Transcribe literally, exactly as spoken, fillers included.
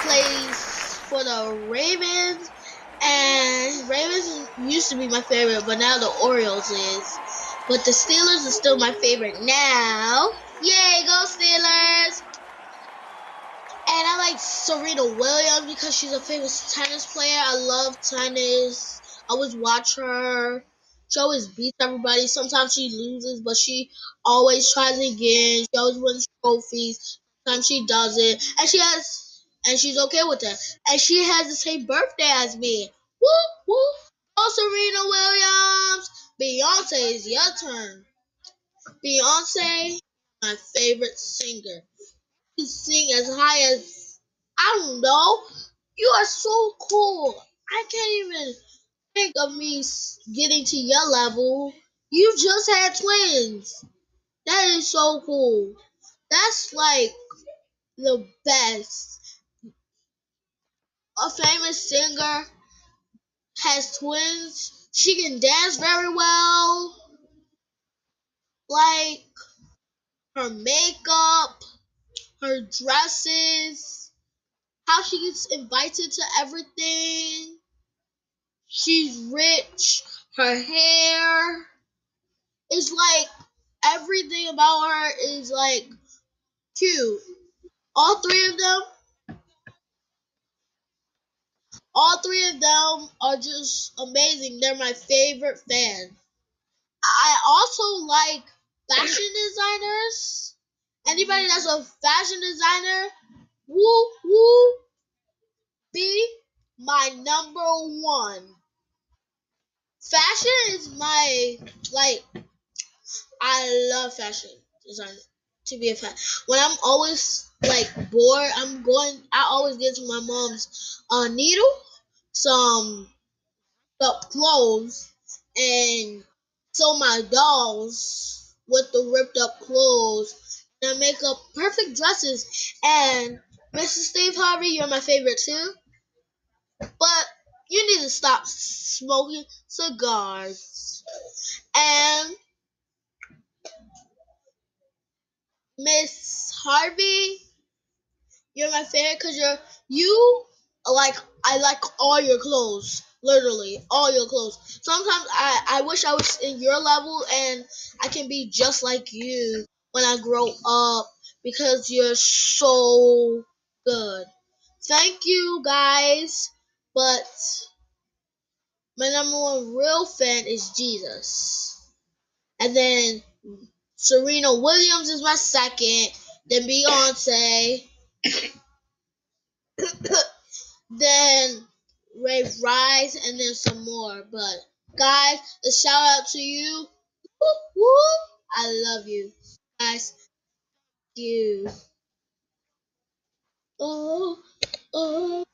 plays for the Ravens, and Ravens used to be my favorite, but now the Orioles is. But the Steelers is still my favorite now. Yay, go Steelers! And I like Serena Williams because she's a famous tennis player. I love tennis. I always watch her. She always beats everybody. Sometimes she loses, but she always tries again. She always wins trophies. Sometimes she doesn't. And she has and she's okay with that. And she has the same birthday as me. Whoop whoop. Oh, Serena Williams. Beyonce, it's your turn. Beyonce, my favorite singer. Can sing as high as I don't know. You are so cool. I can't even think of me s- getting to your level. You just had twins. That is so cool. That's like the best. A famous singer has twins. She can dance very well. Like her makeup, her dresses, how she gets invited to everything. She's rich. Her hair is like everything about her is like cute. All three of them, all three of them are just amazing. They're my favorite fan. I also like fashion designers. Anybody that's a fashion designer, woo woo, be my number one. Fashion is my like I love fashion design. To be a fan, when I'm always like bored, I'm going. I always get to my mom's uh, needle, some up clothes, and sew my dolls with the ripped up clothes, and I make up perfect dresses. And mister Steve Harvey, you're my favorite too, but you need to stop smoking cigars. And Miss Harvey, you're my favorite because you're you like I like all your clothes, literally all your clothes. Sometimes I I wish I was in your level and I can be just like you when I grow up because you're so good. Thank you guys, but my number one real fan is Jesus, and then Serena Williams is my second, then Beyonce. Then Ray Rise, and then some more. But guys, a shout out to you. Woo, woo. I love you, guys. You. Oh, oh.